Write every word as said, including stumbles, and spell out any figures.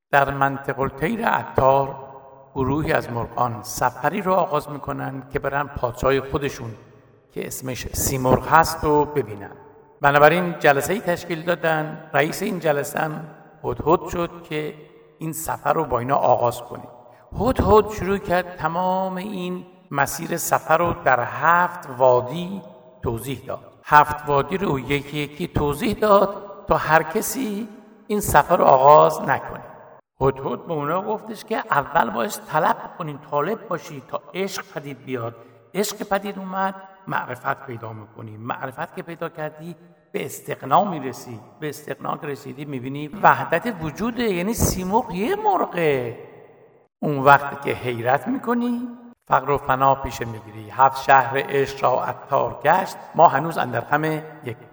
در منطقه الطیر عطار گروهی از مرغان سفری رو آغاز میکنن که برن پادشاه خودشون که اسمش سیمرغ هست رو ببینن. بنابراین جلسه‌ای تشکیل دادن. رئیس این جلسه هم هدهد شد که این سفر رو با اینا آغاز کنه. هدهد شروع کرد تمام این مسیر سفر رو در هفت وادی توضیح داد. هفت وادی رو یکی یکی توضیح داد تا هر کسی این سفر رو آغاز نکنه. هدهد به اونا گفتش که اول باید طلب کنین، طالب باشی تا عشق پدید بیاد. عشق پدید اومد، معرفت پیدا میکنی. معرفت که پیدا کردی به استغنا میرسی. به استغنا که رسیدی میبینی وحدت وجوده، یعنی سیمرغ یه مرغه. اون وقت که حیرت میکنی فقر و فنا پیش میگیری. هفت شهر عشق را عطار گشت، ما هنوز اندر غم یک